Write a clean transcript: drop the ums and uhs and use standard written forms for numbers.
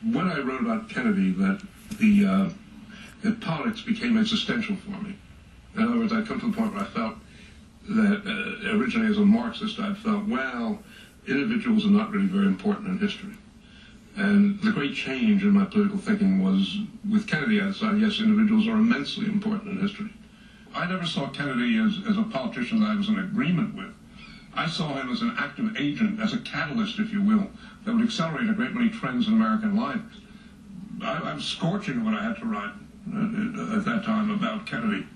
when I wrote about Kennedy, that politics became existential for me. In other words, I'd come to the point where I felt that, originally as a Marxist, I felt, well, individuals are not really very important in history. And the great change in my political thinking was, with Kennedy, I decided, yes, individuals are immensely important in history. I never saw Kennedy as a politician that I was in agreement with. I saw him as an active agent, as a catalyst, if you will, that would accelerate a great many trends in American life. I was scorching when I had to write at that time about Kennedy.